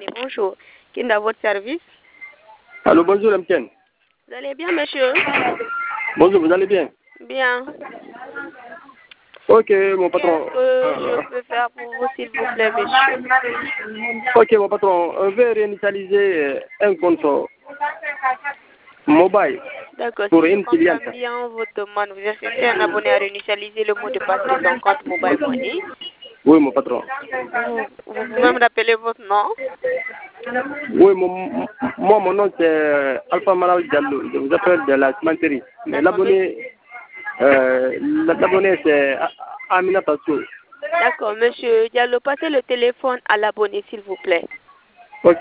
bonjour. Qui est dans votre service? Allô, bonjour, Mken. Vous allez bien, monsieur? Bonjour, vous allez bien? Bien. Ok, mon patron. Qu'est-ce que je peux faire pour vous, s'il vous plaît, monsieur? Ok, mon patron, on veut réinitialiser un compte mobile. D'accord, Pour si je une comprends cliente. bien votre demande, vous cherchez un abonné à réinitialiser le mot de passe de son compte Mobile Money. Oui, mon patron. Vous pouvez me rappeler votre nom? Oui, moi, mon nom c'est Alpha Malawi Diallo. Je vous appelle de la cimenterie. Mais l'abonné c'est Amina Tasso. D'accord, monsieur Diallo, passez le téléphone à l'abonné, s'il vous plaît. Ok.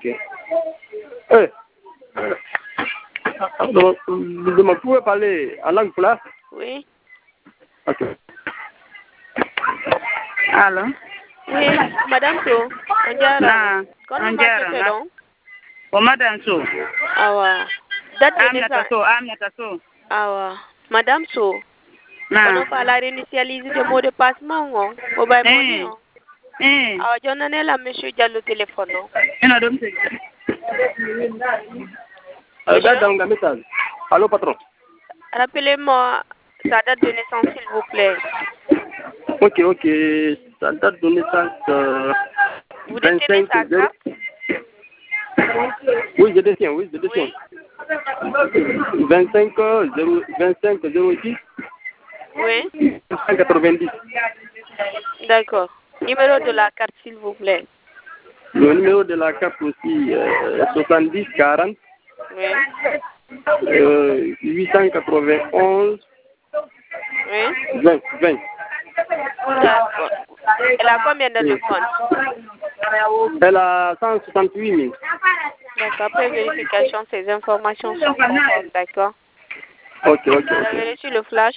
Vous pouvez parler en langue pulaar? Oui. Ok. Allô? Oui, Madame So. Na, Comment Anjara, marche na. donc? Madame So. Awa. Date de Aminata naissance. So. Awa. Madame So. Na. On va la réinitialiser le mot de passe, mon Mobile Money. Awa, j'en ai là, monsieur Diallo, téléphone. Ina don te. Allô, patron. Rappelez-moi sa date de naissance, s'il vous plaît. Ok. Sa date de naissance, Vous détenez sa carte? Oui, je détiens. Oui. 25 06 Oui. 190. D'accord. Numéro de la carte, s'il vous plaît. Le numéro de la carte aussi, 70 40 Oui. 891 Oui. 20. D'accord. Elle a combien dans le compte? Elle a 168 000. D'accord. Après vérification, ces informations sont conformes. D'accord. Ok. Vous avez reçu le flash?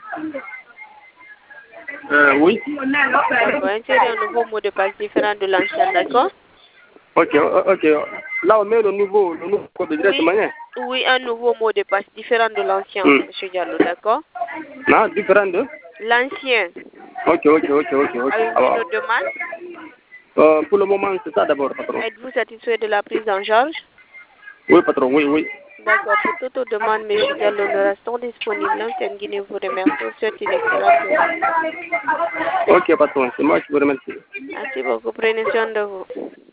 Oui. D'accord. Insérez un nouveau mot de passe différent de l'ancien. D'accord? Ok. Là, on met le nouveau code directement. Oui, un nouveau mot de passe différent de l'ancien, monsieur Diallo. D'accord? Non, différent de? L'ancien. Ok. Avez-vous une autre demande? Pour le moment, c'est ça d'abord, patron. Êtes-vous satisfait de la prise en charge? Oui, patron, oui. D'accord. Pour toute autre demande, monsieur Diallo, nous restons disponibles. L'antenne Guinée vous remercie. Vous souhaite une excellente journée. Ok, patron, c'est moi qui vous remercie. Merci beaucoup. Prenez soin de vous.